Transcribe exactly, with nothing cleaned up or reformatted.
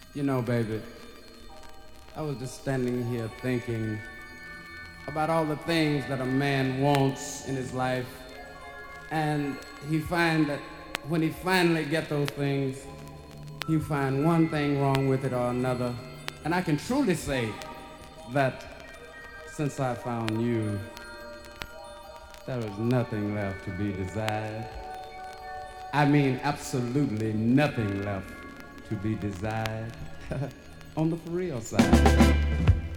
You know, baby, I was just standing here thinking about all the things that a man wants in his life, and he find that when he finally get those things, he find one thing wrong with it or another. And I can truly say that since I found you, there is nothing left to be desired. I mean, absolutely nothing left to be desired on the for real side.